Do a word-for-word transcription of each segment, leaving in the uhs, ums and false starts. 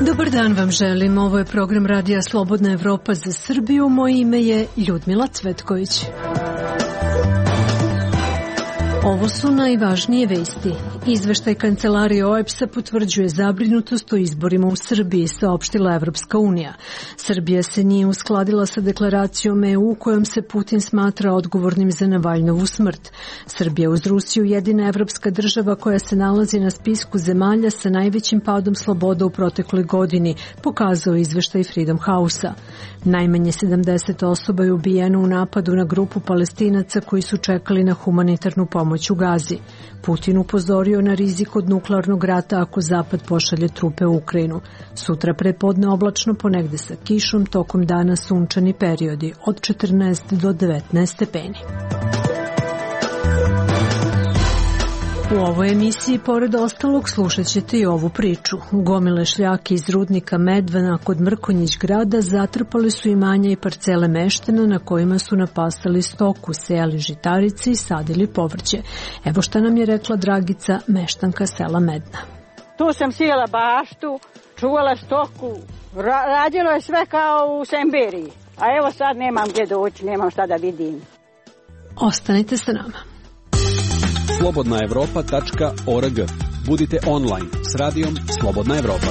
Dobar dan vam želim. Ovo je program Radija Slobodna Evropa za Srbiju. Moje ime je Ljudmila Cvetković. Ovo su najvažnije vesti. Izveštaj kancelarije O E B S-a potvrđuje zabrinutost o izborima u Srbiji, saopštila Evropska unija. Srbija se nije uskladila sa deklaracijom E U kojom se Putin smatra odgovornim za Navalnovu smrt. Srbija uz Rusiju jedina evropska država koja se nalazi na spisku zemalja sa najvećim padom sloboda u protekloj godini, pokazao izveštaj Freedom House-a. Najmanje sedamdeset osoba je ubijeno u napadu na grupu Palestinaca koji su čekali na humanitarnu pomoć u Gazi. Putin upozorio na rizik od nuklearnog rata ako Zapad pošalje trupe u Ukrajinu. Sutra prepodne oblačno, ponegde sa kišom, tokom dana sunčani periodi od četrnaest do devetnaest stepeni. U ovoj emisiji, pored ostalog, slušat ćete i ovu priču. Gomile šljake iz rudnika Medvana kod Mrkonjić grada zatrpali su imanja i parcele meštana na kojima su napasali stoku, sejali žitarice i sadili povrće. Evo šta nam je rekla Dragica, meštanka sela Medna. Tu sam sijela baštu, čuvala stoku, ra- radilo je sve kao u Semberiji. A evo sad nemam gdje doći, nemam šta da vidim. Ostanite sa nama. slobodna evropa tačka org. Budite online s radijom Slobodna Evropa.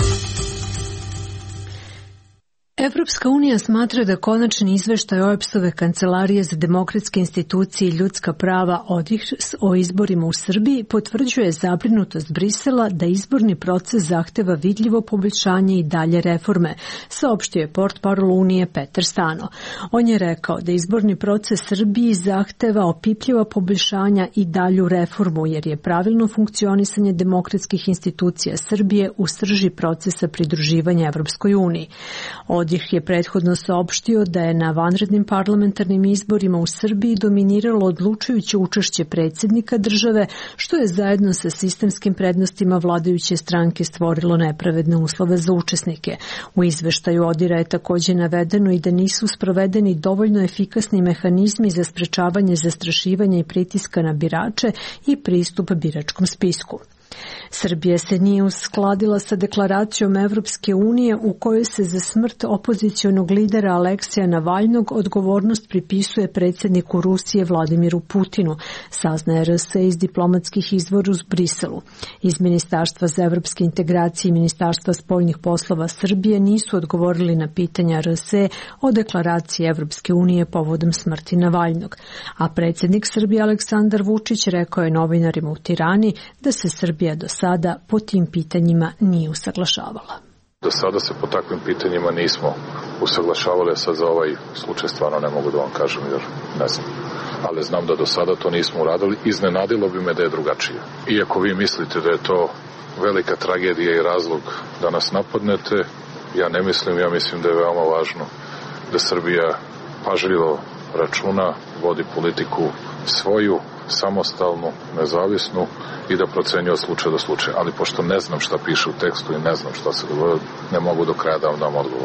Evropska unija smatra da konačni izveštaj O E B S-ove kancelarije za demokratske institucije i ljudska prava O D I H R o izborima u Srbiji potvrđuje zabrinutost Brisela da izborni proces zahteva vidljivo poboljšanje i dalje reforme, saopštio je portparol Unije Petar Stano. On je rekao da izborni proces Srbiji zahteva opipljiva poboljšanja i dalju reformu, jer je pravilno funkcionisanje demokratskih institucija Srbije u srži procesa pridruživanja Evropskoj uniji. O D I H R je prethodno saopštio da je na vanrednim parlamentarnim izborima u Srbiji dominiralo odlučujuće učešće predsjednika države, što je zajedno sa sistemskim prednostima vladajuće stranke stvorilo nepravedne uslove za učesnike. U izveštaju O D I R A je također navedeno i da nisu sprovedeni dovoljno efikasni mehanizmi za sprečavanje zastrašivanja i pritiska na birače i pristup biračkom spisku. Srbija se nije uskladila sa deklaracijom Evropske unije u kojoj se za smrt opozicionog lidera Aleksija Navalnog odgovornost pripisuje predsjedniku Rusije Vladimiru Putinu, saznaje R S iz diplomatskih izvora u Briselu. Iz Ministarstva za evropske integracije i Ministarstva spoljnih poslova Srbije nisu odgovorili na pitanja R S o deklaraciji Evropske unije povodom smrti Navalnog, a predsjednik Srbije Aleksandar Vučić rekao je novinarima u Tirani da se Srbija do sada po tim pitanjima nije usaglašavala. Do sada se po takvim pitanjima nismo usaglašavali, a sad za ovaj slučaj stvarno ne mogu da vam kažem jer ne znam. Ali znam da do sada to nismo uradili. Iznenadilo bi me da je drugačije. Iako vi mislite da je to velika tragedija i razlog da nas napadnete, ja ne mislim, ja mislim da je veoma važno da Srbija pažljivo računa, vodi politiku svoju, samostalnu, nezavisnu i da procenjuje od slučaja do slučaja. Ali pošto ne znam šta piše u tekstu i ne znam šta se dogodilo, ne mogu do kraja da vam dam odgovor.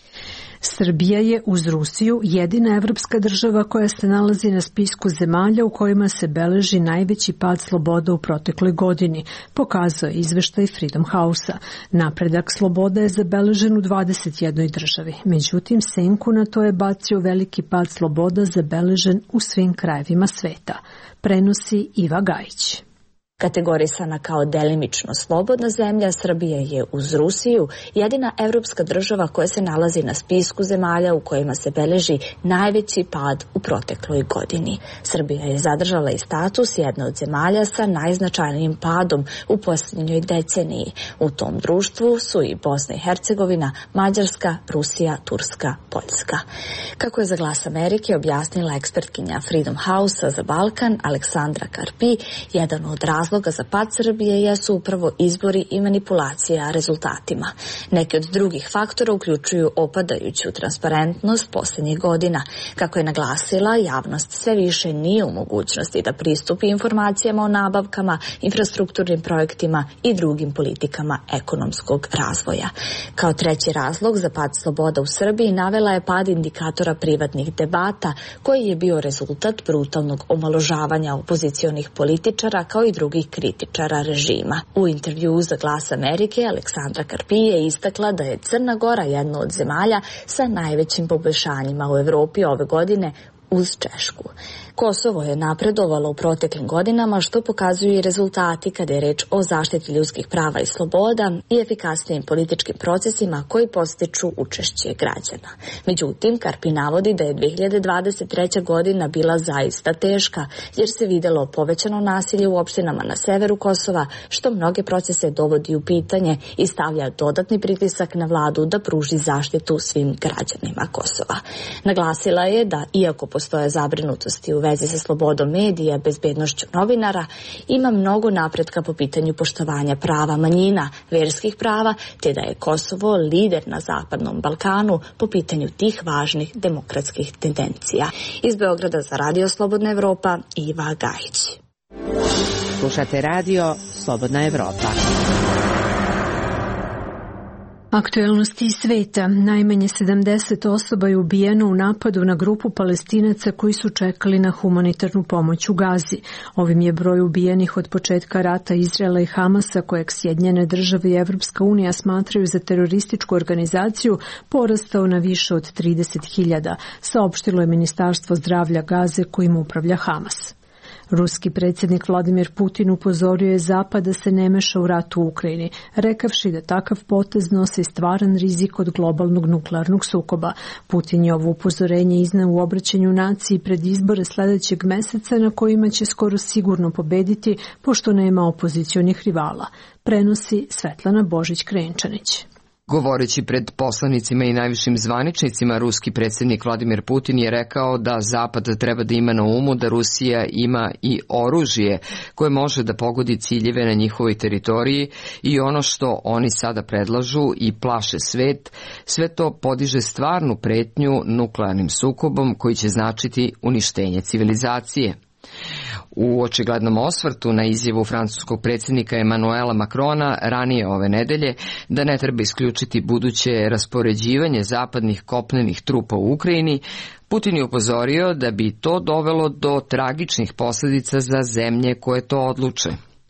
Srbija je uz Rusiju jedina evropska država koja se nalazi na spisku zemalja u kojima se beleži najveći pad sloboda u protekloj godini, pokazao je izveštaj Freedom House-a. Napredak sloboda je zabeležen u dvadeset jednoj državi, međutim senku na to je bacio veliki pad sloboda zabeležen u svim krajevima sveta, prenosi Iva Gajić. Kategorisana kao delimično slobodna zemlja, Srbija je uz Rusiju jedina evropska država koja se nalazi na spisku zemalja u kojima se beleži najveći pad u protekloj godini. Srbija je zadržala i status jedne od zemalja sa najznačajnijim padom u posljednjoj deceniji. U tom društvu su i Bosna i Hercegovina, Mađarska, Rusija, Turska, Poljska. Kako je za Glas Amerike objasnila ekspertkinja Freedom House-a za Balkan Aleksandra Karpi, jedan od razloga za pad Srbije jesu upravo izbori i manipulacija rezultatima. Neki od drugih faktora uključuju opadajuću transparentnost posljednjih godina. Kako je naglasila, javnost sve više nije u mogućnosti da pristupi informacijama o nabavkama, infrastrukturnim projektima i drugim politikama ekonomskog razvoja. Kao treći razlog za pad sloboda u Srbiji navela je pad indikatora privatnih debata, koji je bio rezultat brutalnog omaložavanja opozicionih političara kao i drugih drugih kritičara režima. U intervjuu za Glas Amerike Aleksandra Karpi je istakla da je Crna Gora jedna od zemalja sa najvećim poboljšanjima u Evropi ove godine uz Češku. Kosovo je napredovalo u proteklim godinama, što pokazuju i rezultati kada je reč o zaštiti ljudskih prava i sloboda i efikasnijim političkim procesima koji podstiču učešće građana. Međutim, Karpi navodi da je dve hiljade dvadeset treća godina bila zaista teška, jer se videlo povećano nasilje u opštinama na severu Kosova, što mnoge procese dovodi u pitanje i stavlja dodatni pritisak na vladu da pruži zaštitu svim građanima Kosova. Naglasila je da, iako postoje zabrinutosti u vezi sa slobodom medija, bezbednošću novinara, ima mnogo napretka po pitanju poštovanja prava manjina, verskih prava, te da je Kosovo lider na Zapadnom Balkanu po pitanju tih važnih demokratskih tendencija. Iz Beograda za Radio Slobodna Evropa, Iva Gajić. Slušate radio Slobodna Evropa. Aktuelnosti iz sveta. Najmanje sedamdeset osoba je ubijeno u napadu na grupu Palestinaca koji su čekali na humanitarnu pomoć u Gazi. Ovim je broj ubijenih od početka rata Izraela i Hamasa, kojeg Sjedinjene države i Evropska unija smatraju za terorističku organizaciju, porastao na više od trideset hiljada, saopštilo je Ministarstvo zdravlja Gaze kojim upravlja Hamas. Ruski predsjednik Vladimir Putin upozorio je Zapad da se ne meša u rat u Ukrajini, rekavši da takav potez nosi stvaran rizik od globalnog nuklearnog sukoba. Putin je ovo upozorenje izneo u obraćanju naciji pred izbore sledećeg meseca, na kojima će skoro sigurno pobediti, pošto nema opozicionih rivala. Prenosi Svetlana Božić-Krenčanić. Govoreći pred poslanicima i najvišim zvaničnicima, ruski predsjednik Vladimir Putin je rekao da Zapad treba da ima na umu da Rusija ima i oružje koje može da pogodi ciljeve na njihovoj teritoriji i ono što oni sada predlažu i plaše svet, sve to podiže stvarnu pretnju nuklearnim sukobom koji će značiti uništenje civilizacije. U očiglednom osvrtu na izjavu francuskog predsjednika Emanuela Macrona ranije ove nedelje da ne treba isključiti buduće raspoređivanje zapadnih kopnenih trupa u Ukrajini, Putin je upozorio da bi to dovelo do tragičnih posljedica za zemlje koje to odluče.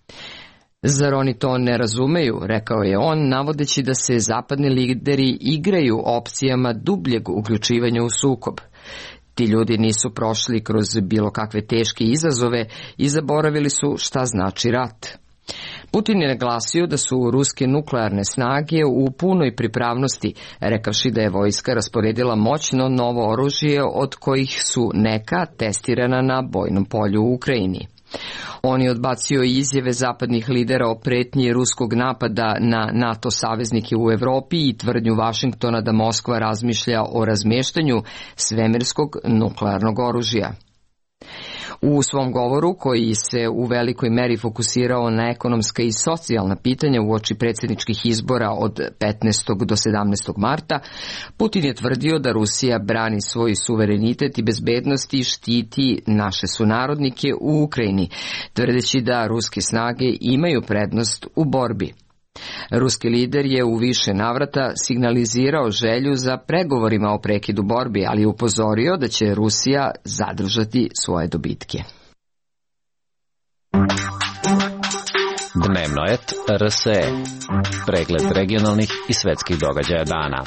Zar oni to ne razumeju, rekao je on, navodeći da se zapadni lideri igraju opcijama dubljeg uključivanja u sukob. Ti ljudi nisu prošli kroz bilo kakve teške izazove i zaboravili su šta znači rat. Putin je naglasio da su ruske nuklearne snage u punoj pripravnosti, rekavši da je vojska rasporedila moćno novo oružje od kojih su neka testirana na bojnom polju u Ukrajini. On je odbacio izjave zapadnih lidera o pretnji ruskog napada na NATO saveznike u Evropi i tvrdnju Vašingtona da Moskva razmišlja o razmještanju svemirskog nuklearnog oružja. U svom govoru, koji se u velikoj meri fokusirao na ekonomska i socijalna pitanja uoči predsjedničkih izbora od petnaestog do sedamnaestog marta, Putin je tvrdio da Rusija brani svoj suverenitet i bezbednost i štiti naše sunarodnike u Ukrajini, tvrdeći da ruske snage imaju prednost u borbi. Ruski lider je u više navrata signalizirao želju za pregovorima o prekidu borbi, ali je upozorio da će Rusija zadržati svoje dobitke. Dnevnoet R S E. Pregled regionalnih i svetskih događaja dana.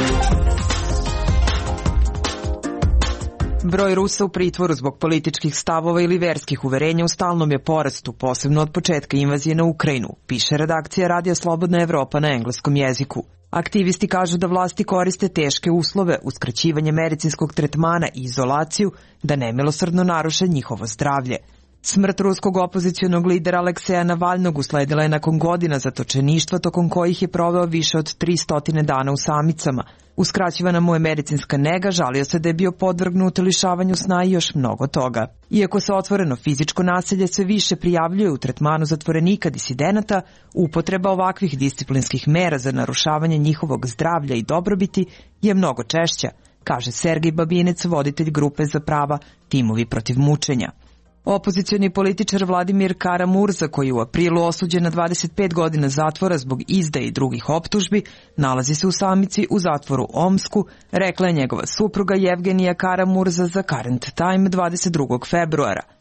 Broj Rusa u pritvoru zbog političkih stavova ili verskih uverenja u stalnom je porastu, posebno od početka invazije na Ukrajinu, piše redakcija Radija Slobodna Evropa na engleskom jeziku. Aktivisti kažu da vlasti koriste teške uslove, uskraćivanje medicinskog tretmana i izolaciju da nemilosrdno naruše njihovo zdravlje. Smrt ruskog opozicionog lidera Alekseja Navalnog usledila je nakon godina zatočeništva tokom kojih je proveo više od tristo dana u samicama. Uskraćivana mu je medicinska nega, žalio se da je bio podvrgnut lišavanju sna i još mnogo toga. Iako se otvoreno fizičko nasilje sve više prijavljuje u tretmanu zatvorenika disidenata, upotreba ovakvih disciplinskih mera za narušavanje njihovog zdravlja i dobrobiti je mnogo češća, kaže Sergej Babinec, voditelj grupe za prava Timovi protiv mučenja. Opozicioni političar Vladimir Kara-Murza, koji je u aprilu osuđen na dvadeset pet godina zatvora zbog izdaje i drugih optužbi, nalazi se u samici u zatvoru Omsku, rekla je njegova supruga Jevgenija Kara-Murza za Current Time dvadeset drugog februara.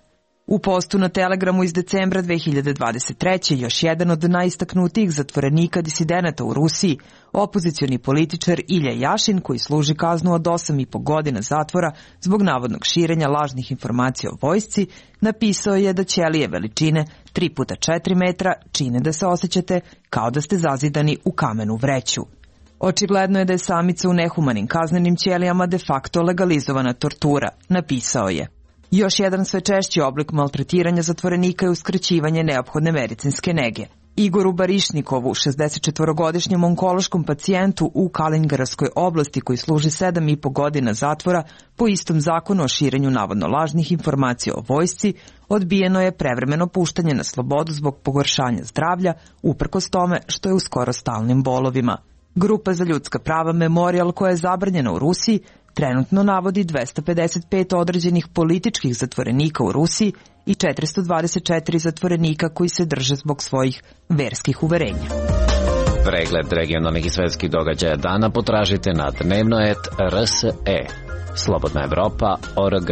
U postu na Telegramu iz decembra dve hiljade dvadeset treće. još jedan od najistaknutijih zatvorenika disidenata u Rusiji, opozicioni političar Ilja Jašin, koji služi kaznu od osam i po godina zatvora zbog navodnog širenja lažnih informacija o vojsci, napisao je da ćelije veličine tri puta četiri metra čine da se osjećate kao da ste zazidani u kamenu vreću. Očigledno je da je samica u nehumanim kaznenim ćelijama de facto legalizovana tortura, napisao je. Još jedan sve češći oblik maltretiranja zatvorenika je uskraćivanje neophodne medicinske nege. Igoru Barišnikovu, šezdesetčetvorogodišnjem onkološkom pacijentu u Kaliningradskoj oblasti koji služi sedam i po godina zatvora po istom zakonu o širenju navodno lažnih informacija o vojsci, odbijeno je prevremeno puštanje na slobodu zbog pogoršanja zdravlja, uprkos tome što je u skoro stalnim bolovima. Grupa za ljudska prava Memorial, koja je zabranjena u Rusiji, trenutno navodi dvesta pedeset pet određenih političkih zatvorenika u Rusiji i četiristo dvadeset četiri zatvorenika koji se drže zbog svojih verskih uverenja. Pregled regionalnih i svetskih događaja dana potražite na dnevno et er es e. Slobodna Evropa tačka org.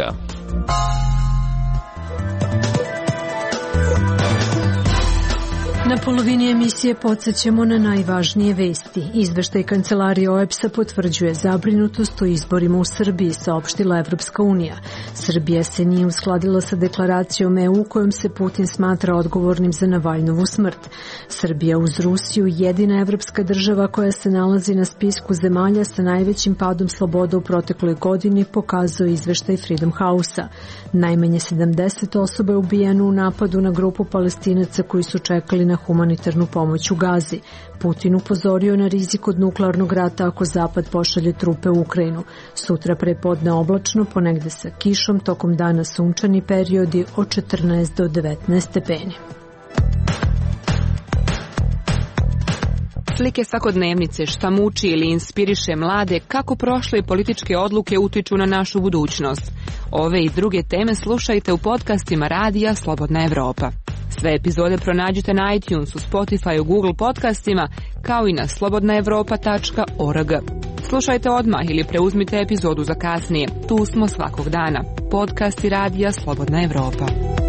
Na polovini emisije podsjećamo na najvažnije vesti. Izveštaj Kancelarije O E B S-a potvrđuje zabrinutost o izborima u Srbiji, saopštila Evropska unija. Srbija se nije uskladila sa deklaracijom E U kojom se Putin smatra odgovornim za Navalnovu smrt. Srbija uz Rusiju jedina evropska država koja se nalazi na spisku zemalja sa najvećim padom sloboda u protekloj godini, pokazuje izveštaj Freedom House-a. Najmanje sedamdeset osoba je ubijeno u napadu na grupu Palestinaca koji su čekali na humanitarnu pomoć u Gazi. Putin upozorio na rizik od nuklearnog rata ako Zapad pošalje trupe u Ukrajinu. Sutra prepodne oblačno, ponegde sa kišom, tokom dana sunčani periodi od četrnaest do devetnaest stepeni. Slike svakodnevnice, šta muči ili inspiriše mlade, kako prošle političke odluke utiču na našu budućnost. Ove i druge teme slušajte u podcastima Radija Slobodna Evropa. Sve epizode pronađite na iTunesu, Spotify, Google podcastima, kao i na slobodna evropa tačka org. Slušajte odmah ili preuzmite epizodu za kasnije. Tu smo svakog dana. Podcasti Radija Slobodna Evropa.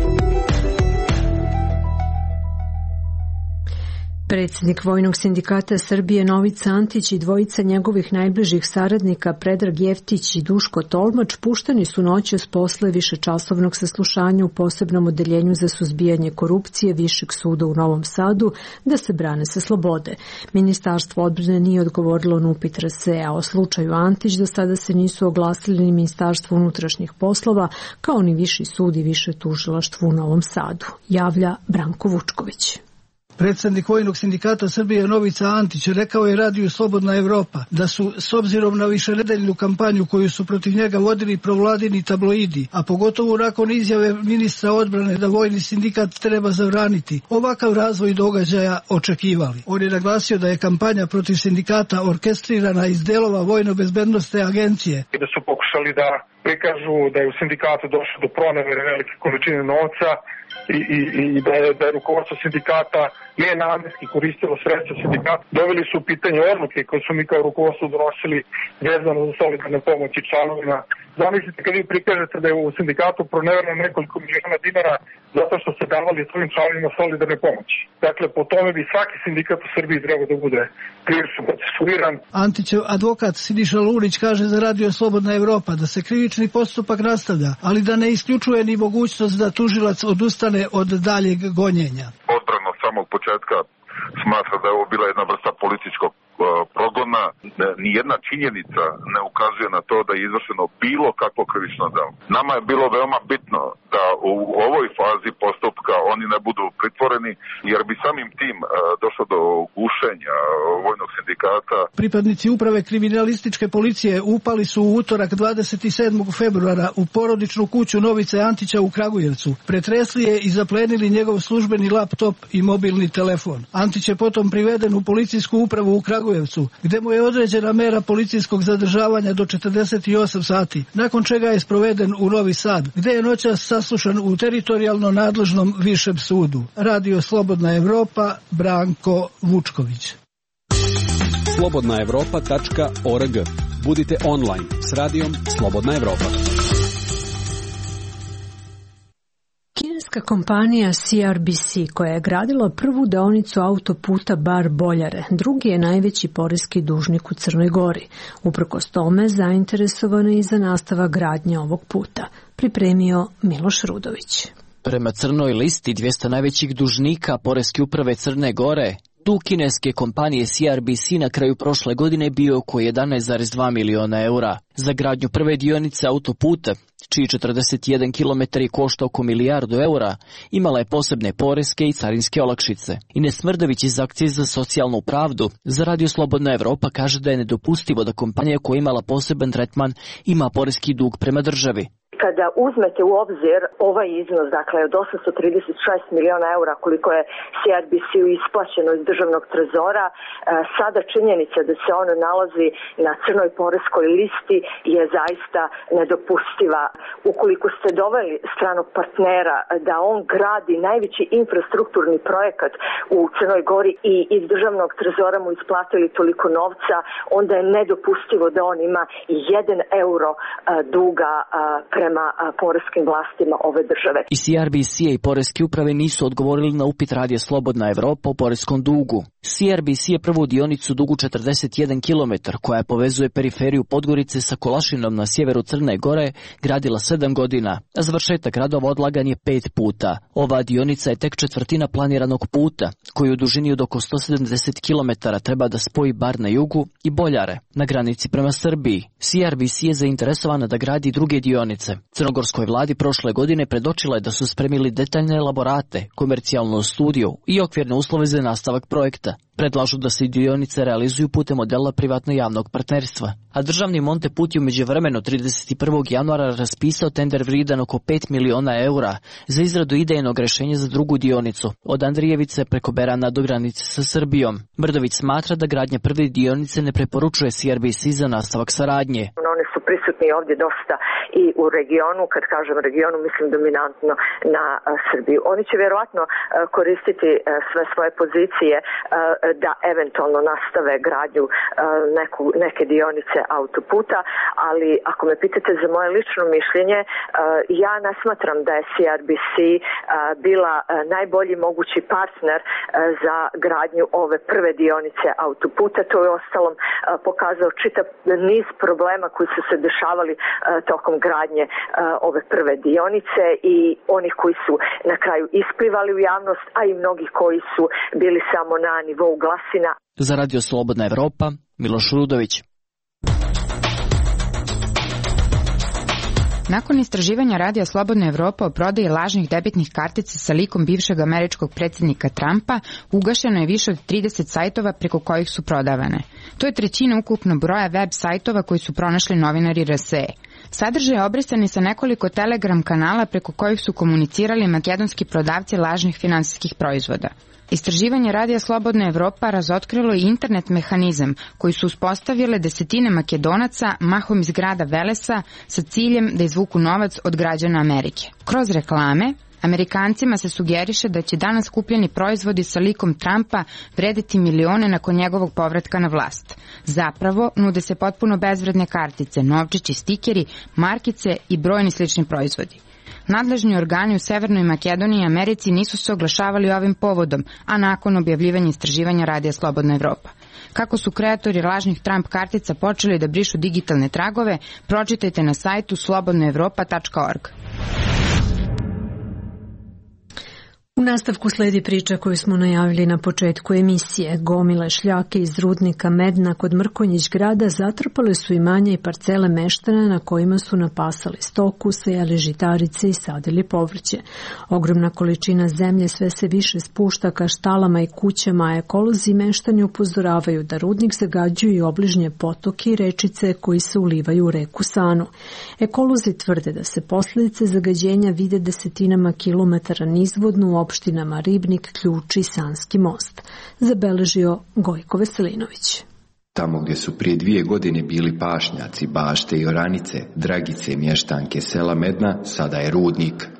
Predsjednik Vojnog sindikata Srbije Novica Antić i dvojica njegovih najbližih saradnika Predrag Jeftić i Duško Tolmač pušteni su noćas posle višečasovnog saslušanja u posebnom odeljenju za suzbijanje korupcije Višeg suda u Novom Sadu da se brane sa slobode. Ministarstvo odbrane nije odgovorilo na upit R S E-a o slučaju Antić, do sada se nisu oglasili ni Ministarstvo unutrašnjih poslova, kao ni Viši sud i Više tužilaštvo u Novom Sadu, javlja Branko Vučković. Predsjednik Vojnog sindikata Srbije Novica Antić rekao je Radiju Slobodna Evropa da su, s obzirom na višenedeljnu kampanju koju su protiv njega vodili provladini tabloidi, a pogotovo nakon izjave ministra odbrane da Vojni sindikat treba zabraniti, ovakav razvoj događaja očekivali. On je naglasio da je kampanja protiv sindikata orkestrirana iz delova Vojno-bezbednosne agencije. Da su pokušali da prikažu da je u sindikatu došlo do pronevere velike količine novca i, i, i da je, da je rukovodstvo sindikata nenamenski koristilo sredstva sindikata. Doveli su u pitanje odluke koje su mi kao rukovodstvo donosili vezano za solidarne pomoći članovima. Zamislite kad vi prikažete da je u sindikatu pronevereno nekoliko miliona dinara zato što se davali svojim članovima solidarne pomoći. Dakle, po tome bi svaki sindikat u Srbiji trebao da bude krivično procesuiran. Antićev advokat Siniša Lunić kaže za Radio Slobodna Evropa da se krivični postupak nastavlja, ali da ne isključuje ni mogućnost da tužilac odustane od daljeg gonjenja. Odbrana od samog početka smatra da je ovo bila jedna vrsta političkog progona. Nijedna činjenica ne ukazuje na to da je izvršeno bilo kakvo krivično delo. Nama je bilo veoma bitno da u ovoj fazi postupka oni ne budu pritvoreni, jer bi samim tim došlo do gušenja Vojnog sindikata. Pripadnici uprave kriminalističke policije upali su u utorak dvadeset sedmog februara u porodičnu kuću Novice Antića u Kragujevcu. Pretresli je i zaplenili njegov službeni laptop i mobilni telefon. Antić je potom priveden u policijsku upravu u Kragujevcu, gde mu je određena mera policijskog zadržavanja do četrdeset osam sati, nakon čega je sproveden u Novi Sad, gde je noćas saslušan u teritorijalno nadležnom Višem sudu. Radio Slobodna Evropa, Branko Vučković. slobodna evropa tačka org. Budite online s radijom Slobodna Evropa. Poreska kompanija C R B C, koja je gradila prvu deonicu autoputa Bar-Boljare, drugi je najveći poreski dužnik u Crnoj Gori. Uprkos tome, zainteresovana i za nastavak gradnje ovog puta. Pripremio Miloš Rudović. Prema crnoj listi dvjesto najvećih dužnika Poreske uprave Crne Gore, dug kineske kompanije C R B C na kraju prošle godine bio oko jedanaest zarez dva miliona eura. Za gradnju prve dionice autoputa, čiji četrdeset jedan kilometara košta oko milijardu eura, imala je posebne poreske i carinske olakšice. Ines Mrdović iz Akcije za socijalnu pravdu za Radio Slobodna Evropa kaže da je nedopustivo da kompanija koja je imala poseban tretman ima poreski dug prema državi. Kada uzmete u obzir ovaj iznos, dakle od osamsto trideset šest miliona eura koliko je C R B C-u isplaćeno iz državnog trezora, sada činjenica da se ono nalazi na crnoj poreskoj listi je zaista nedopustiva. Ukoliko ste doveli stranog partnera da on gradi najveći infrastrukturni projekat u Crnoj Gori i iz državnog trezora mu isplatili toliko novca, onda je nedopustivo da on ima jedan euro duga prema prema poreskim vlastima ove države. I C R B C i poreske uprave nisu odgovorili na upit Radija Slobodna Evropa o poreskom dugu. C R B C je prvu dionicu dugu četrdeset jedan kilometar, koja povezuje periferiju Podgorice sa Kolašinom na sjeveru Crne Gore, gradila sedam godina, a završetak radova odlagan je pet puta. Ova dionica je tek četvrtina planiranog puta, koji u dužini od oko sto sedamdeset kilometara treba da spoji Bar na jugu i Boljare, na granici prema Srbiji. C R B C je zainteresovana da gradi druge dionice. Crnogorskoj vladi prošle godine predočila je da su spremili detaljne elaborate, komercijalnu studiju i okvirne uslove za nastavak projekta. Predlažu da se dionice realizuju putem modela privatno-javnog partnerstva. A državni Monteput je u međuvremenu trideset prvog januara raspisao tender vrijedan oko pet miliona eura za izradu idejnog rešenja za drugu dionicu, od Andrijevice preko Berana do granice sa Srbijom. Brdović smatra da gradnja prve dionice ne preporučuje C R B C za nastavak saradnje. One su prisutni ovdje dosta i u regionu, kad kažem regionu mislim dominantno na a, Srbiju. Oni će vjerovatno a, koristiti a, sve svoje pozicije a, da eventualno nastave gradnju a, neku, neke dionice autoputa, ali ako me pitate za moje lično mišljenje, a, ja ne smatram da je C R B C a, bila a, najbolji mogući partner a, za gradnju ove prve dionice autoputa. To je ostalom a, pokazao čitav niz problema koji su se dešavali a, tokom gradnje a, ove prve dionice i onih koji su na kraju isplivali u javnost, a i mnogi koji su bili samo na nivou glasina. Za Radio Slobodna Evropa, Miloš Rudović. Nakon istraživanja Radija Slobodna Evropa o prodaji lažnih debitnih kartica sa likom bivšeg američkog predsjednika Trumpa, ugašeno je više od trideset sajtova preko kojih su prodavane. To je trećina ukupnog broja web sajtova koji su pronašli novinari R S E. Sadržaj je obrisani sa nekoliko Telegram kanala preko kojih su komunicirali makedonski prodavci lažnih finansijskih proizvoda. Istraživanje Radija Slobodna Evropa razotkrilo i internet mehanizam koji su uspostavile desetine Makedonaca, mahom iz grada Velesa, sa ciljem da izvuku novac od građana Amerike. Kroz reklame, Amerikancima se sugeriše da će danas kupljeni proizvodi sa likom Trumpa vrediti milione nakon njegovog povratka na vlast. Zapravo, nude se potpuno bezvredne kartice, novčići, stikeri, markice i brojni slični proizvodi. Nadležni organi u Severnoj Makedoniji i Americi nisu se oglašavali ovim povodom, a nakon objavljivanja istraživanja Radija Slobodna Evropa. Kako su kreatori lažnih Trump kartica počeli da brišu digitalne tragove, pročitajte na sajtu slobodna evropa tačka org. U nastavku sledi priča koju smo najavili na početku emisije. Gomile šljake iz rudnika Medna kod Mrkonjić grada zatrpale su imanja i parcele meštana na kojima su napasali stoku, sejali žitarice i sadili povrće. Ogromna količina zemlje sve se više spušta ka štalama i kućama, a ekolozi i meštani upozoravaju da rudnik zagađuju i obližnje potoke i rečice koji se ulivaju u reku Sanu. Ekolozi tvrde da se posljedice zagađenja vide desetinama kilometara nizvodno u opštinama Ribnik, Ključ i Sanski most, zabeležio Gojko Veselinović. Tamo gdje su prije dvije godine bili pašnjaci, bašte i oranice, Dragice, mještanke sela Medna, sada je rudnik.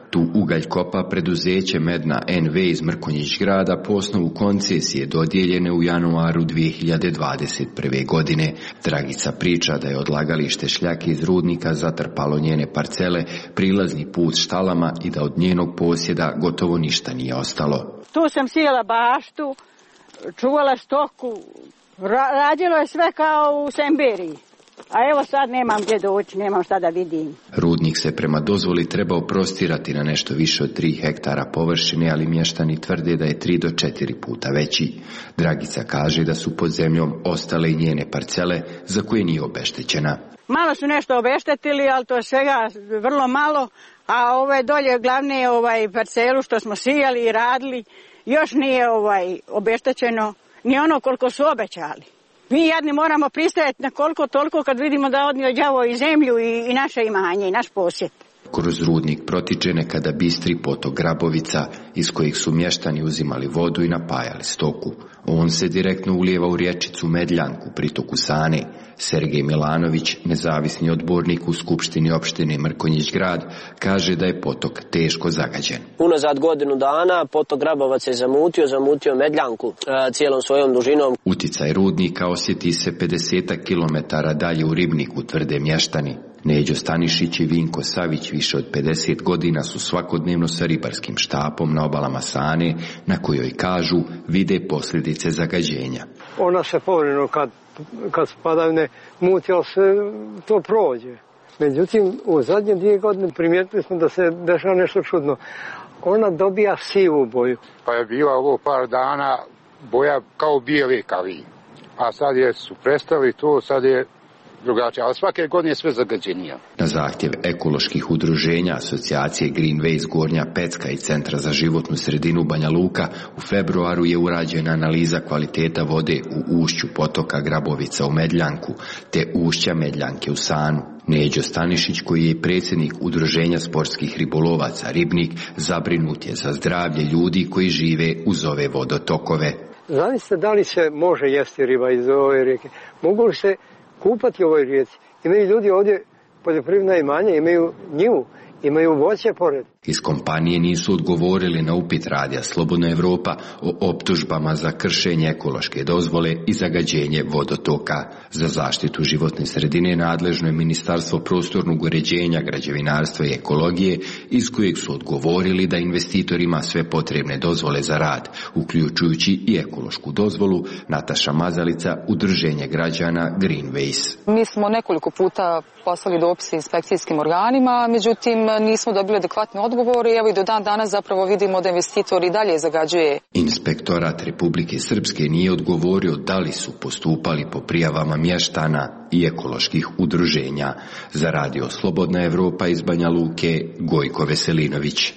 Tu ugalj kopa preduzeće Medna en ve iz Mrkonjić grada po osnovu koncesije dodijeljene u januaru dvije hiljade dvadeset prve. godine. Dragica priča da je odlagalište šljake iz rudnika zatrpalo njene parcele, prilazni put štalama i da od njenog posjeda gotovo ništa nije ostalo. Tu sam sijela baštu, čuvala stoku, ra- radilo je sve kao u Semberiji. A evo sad nemam gdje doći, nemam šta da vidim. Rudnik se prema dozvoli trebao prostirati na nešto više od tri hektara površine, ali mještani tvrde da je tri do četiri puta veći. Dragica kaže da su pod zemljom ostale i njene parcele za koje nije obeštećena. Malo su nešto obeštetili, ali to je svega vrlo malo, a ove dolje glavne ovaj parcelu što smo sijali i radili, još nije ovaj obeštećeno ni ono koliko su obećali. Mi jadni moramo pristajati na koliko toliko kad vidimo da odnio đavo i zemlju i, i naše imanje i naš posjed. Kroz rudnik protiče nekada bistri potok Grabovica iz kojih su mještani uzimali vodu i napajali stoku. On se direktno ulijeva u rječicu Medljanku, pritoku Sane. Sergej Milanović, nezavisni odbornik u Skupštini opštine Mrkonjić grad, kaže da je potok teško zagađen. Unazad godinu dana potok Grabovac je zamutio, zamutio Medljanku e, cijelom svojom dužinom. Uticaj rudnika osjeti se pedeset kilometara dalje u Ribniku, tvrde mještani. Neđo Stanišić i Vinko Savić više od pedeset godina su svakodnevno sa ribarskim štapom na obalama Sane, na kojoj kažu vide posljedice zagađenja. Ona se povremeno kad, kad spadavne muti, ali se to prođe. Međutim, u zadnje dvije godine primijetili smo da se dešava nešto čudno. Ona dobija sivu boju. Pa je bila ovo par dana boja kao bijeli kavin. A sad je su prestali to, sad je drugačije, ali svake godine je sve zagađenija. Na zahtjev ekoloških udruženja asocijacije Greenways Gornja Pecka i Centra za životnu sredinu Banja Luka u februaru je urađena analiza kvaliteta vode u ušću potoka Grabovica u Medljanku te ušća Medljanke u Sanu. Neđo Stanišić, koji je predsjednik udruženja sportskih ribolovaca Ribnik, zabrinut je za zdravlje ljudi koji žive uz ove vodotokove. Zamislite da li se može jesti riba iz ove rijeke? Mogu li se kupati u ovoj rijeci? Imaju ljudi ovdje poljoprivredna imanja, imaju njivu, imaju voće pored. Iz kompanije nisu odgovorili na upit Radija Slobodna Evropa o optužbama za kršenje ekološke dozvole i zagađenje vodotoka. Za zaštitu životne sredine nadležno je Ministarstvo prostornog uređenja, građevinarstva i ekologije, iz kojeg su odgovorili da investitor ima sve potrebne dozvole za rad, uključujući i ekološku dozvolu. Nataša Mazalica, Udruženje građana Greenways. Mi smo nekoliko puta poslali dopise inspekcijskim organima, međutim nismo dobili adekvatne odgovore i evo i do dan danas zapravo vidimo da investitor i dalje zagađuje. Inspektorat Republike Srpske nije odgovorio da li su postupali po prijavama mještana i ekoloških udruženja. Za Radio Slobodna Evropa iz Banja Luke, Gojko Veselinović.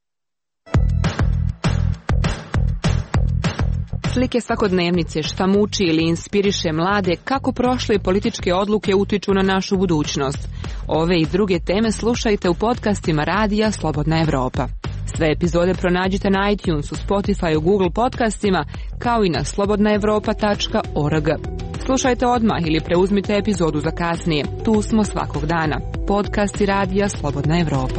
Slike svakodnevnice šta muči ili inspiriše mlade kako prošle političke odluke utiču na našu budućnost. Ove i druge teme slušajte u podcastima Radija Slobodna Evropa. Sve epizode pronađite na iTunesu, Spotify, Google podcastima, kao i na slobodna evropa tačka org. Slušajte odmah ili preuzmite epizodu za kasnije. Tu smo svakog dana. Podcasti Radija Slobodna Evropa.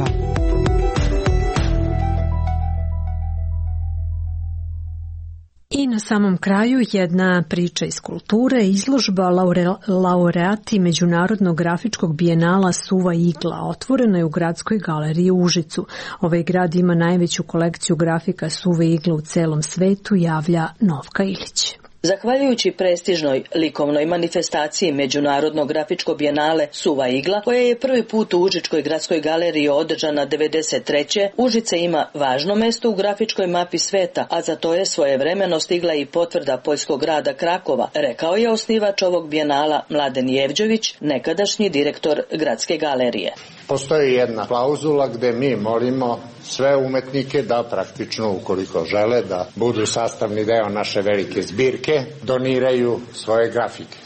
I na samom kraju jedna priča iz kulture, izložba laure, laureati Međunarodnog grafičkog bijenala Suva igla otvorena je u Gradskoj galeriji u Užicu. Ovaj grad ima najveću kolekciju grafika Suve igle u celom svetu, javlja Novka Ilić. Zahvaljujući prestižnoj likovnoj manifestaciji Međunarodnog grafičkog bijenale Suva igla, koja je prvi put u Užičkoj gradskoj galeriji održana devedeset treće. Užice ima važno mesto u grafičkoj mapi sveta, a za to je svojevremeno stigla i potvrda poljskog grada Krakova, rekao je osnivač ovog bijenala Mladen Jevđović, nekadašnji direktor gradske galerije. Postoji jedna klauzula gde mi molimo sve umetnike da praktično, ukoliko žele da budu sastavni deo naše velike zbirke, doniraju svoje grafike.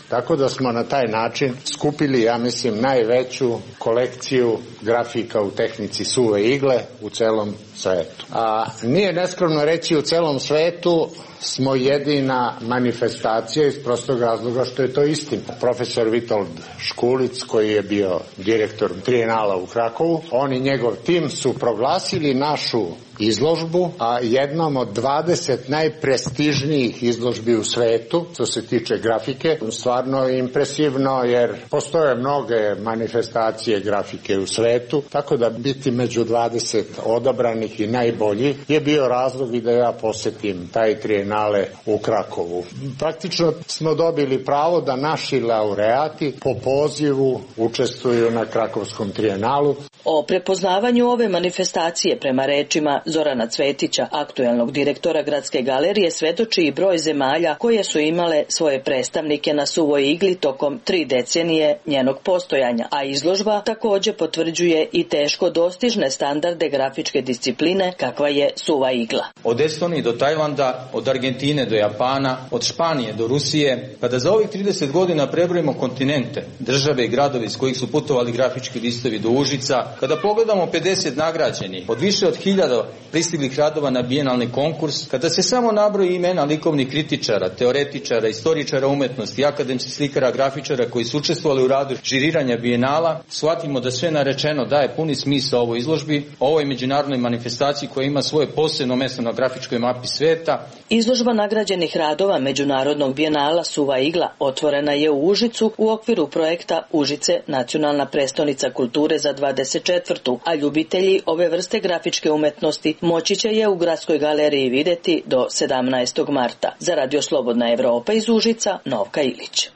Tako da smo na taj način skupili, ja mislim, najveću kolekciju grafika u tehnici suve igle u celom svetu. A nije neskromno reći u celom svetu smo jedina manifestacija iz prostog razloga što je to istina. Profesor Vitold Škulic, koji je bio direktor Trijenala u Krakovu, on i njegov tim su proglasili našu izložbu, a jednom od dvadeset najprestižnijih izložbi u svetu, što se tiče grafike. Stvarno je impresivno, jer postoje mnoge manifestacije grafike u svetu, tako da biti među dvadeset odabranih i najboljih je bio razlog i da ja posetim taj Trijenale u Krakovu. Praktično smo dobili pravo da naši laureati po pozivu učestvuju na Krakovskom Trijenalu. O prepoznavanju ove manifestacije prema rečima Zorana Cvetića, aktuelnog direktora Gradske galerije, svedoči i broj zemalja koje su imale svoje predstavnike na suvoj igli tokom tri decenije njenog postojanja, a izložba takođe potvrđuje i teško dostižne standarde grafičke discipline kakva je suva igla. Od Estonije do Tajlanda, od Argentine do Japana, od Španije do Rusije, kada za ovih trideset godina prebrojimo kontinente, države i gradovi iz kojih su putovali grafički listovi do Užica, kada pogledamo pedeset nagrađenih, od više od hiljada pristiglih radova na bijenalni konkurs, kada se samo nabroji imena likovnih kritičara, teoretičara, istoričara umetnosti, akademskih slikara, grafičara koji su učestvovali u radu žiriranja bijenala, shvatimo da sve narečeno daje puni smisao ovoj izložbi, ovoj međunarodnoj manifestaciji koja ima svoje posebno mesto na grafičkoj mapi sveta. Izložba nagrađenih radova Međunarodnog bijenala Suva igla otvorena je u Užicu u okviru projekta Užice, nacionalna prestonica kulture za dvadeset četvrtu. a ljubitelji ove vrste grafičke umetnosti moći će je u Gradskoj galeriji videti do sedamnaestog marta. Za Radio Slobodna Evropa iz Užica, Novka Ilić.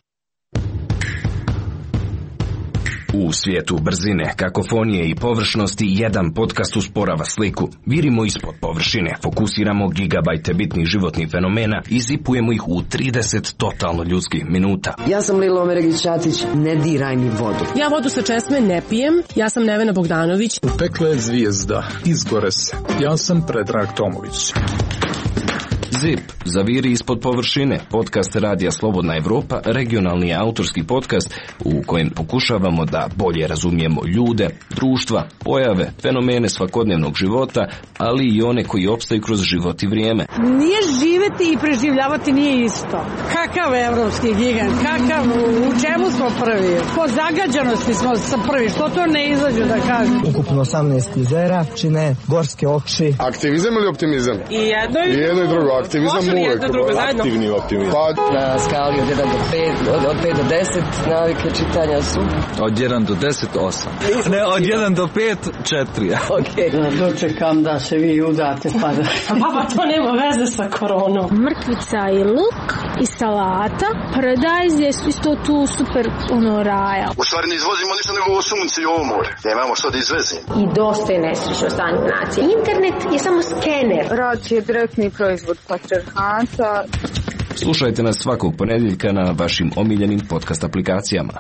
U svijetu brzine, kakofonije i površnosti jedan podcast usporava sliku. Virimo ispod površine, fokusiramo gigabajte bitnih životnih fenomena i zipujemo ih u trideset totalno ljudskih minuta. Ja sam Lilo Omeregić-Ćatić, ne diraj mi vodu. Ja vodu sa česme ne pijem, ja sam Nevena Bogdanović. U pekle je zvijezda, izgore se. Ja sam Predrag Tomović. Zip, zaviri ispod površine, podcast Radija Slobodna Evropa, regionalni autorski podcast u kojem pokušavamo da bolje razumijemo ljude, društva, pojave, fenomene svakodnevnog života, ali i one koji opstaju kroz život i vrijeme. Nije živeti i preživljavati nije isto. Kakav evropski gigant, kakav, u čemu smo prvi? Po zagađanosti smo prvi, što to ne izađu da kažem? Ukupno osamnaest jezera, čine gorske oči. Aktivizam ili optimizam? I jedno i, I jedno i drugo. Aktivizam uvek. Aktivni optimizam. Pa na skali od jedan do pet, od, od pet do deset navike čitanja su. Od jedan do deset, osam. Ne, od jedan do pet, četiri. Okej. Okay. Dočekam da se vi udate pa da... Baba, to nema veze sa koronom. Mrkvica i luk i salata. Paradajz je isto tu super ono raja. U stvari ne izvozimo ništa nego ovo sunce i ovo more. Nemamo što da izvezimo. I dosta je nesrećno stanje nacije. Internet je samo skener. Rad je direktni proizvod patrijarhata. Slušajte nas svakog ponedjeljka na vašim omiljenim podcast aplikacijama.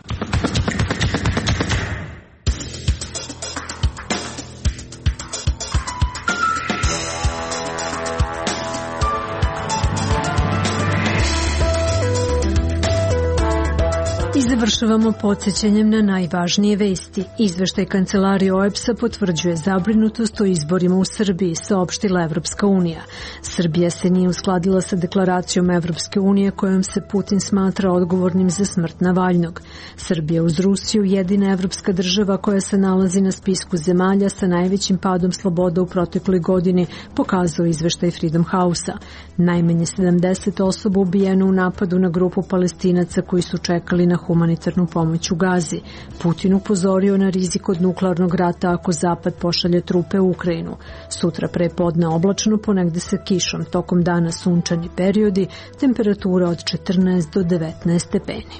I završavamo podsjećanjem na najvažnije vesti. Izveštaj Kancelarije O E B S-a potvrđuje zabrinutost o izborima u Srbiji, saopštila Evropska unija. Srbija se nije uskladila sa deklaracijom Evropske unije kojom se Putin smatra odgovornim za smrt Navalnog. Srbija uz Rusiju jedina evropska država koja se nalazi na spisku zemalja sa najvećim padom sloboda u protekloj godini, pokazao izveštaj Freedom House-a. Najmanje sedamdeset osoba ubijeno u napadu na grupu Palestinaca koji su čekali na humanitarnu pomoć u Gazi. Putin upozorio na rizik od nuklearnog rata ako Zapad pošalje trupe u Ukrajinu. Sutra prepodne oblačno, ponegde sa kišom, tokom dana sunčani periodi, temperatura od četrnaest do devetnaest stepeni.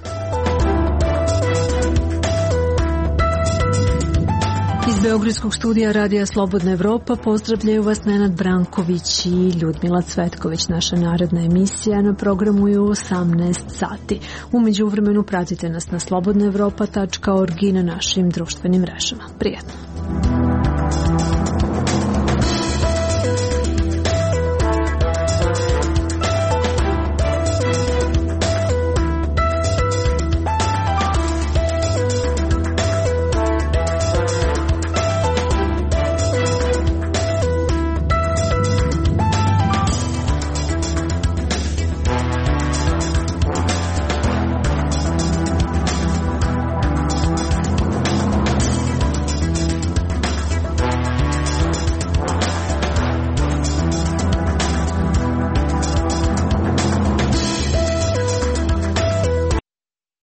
Iz Beogradskog studija Radija Slobodna Evropa pozdravljaju vas Nenad Branković i Ljudmila Cvetković. Naša naredna emisija na programu je u osamnaest sati. U međuvremenu pratite nas na slobodna evropa tačka org i na našim društvenim mrežama. Prijatno!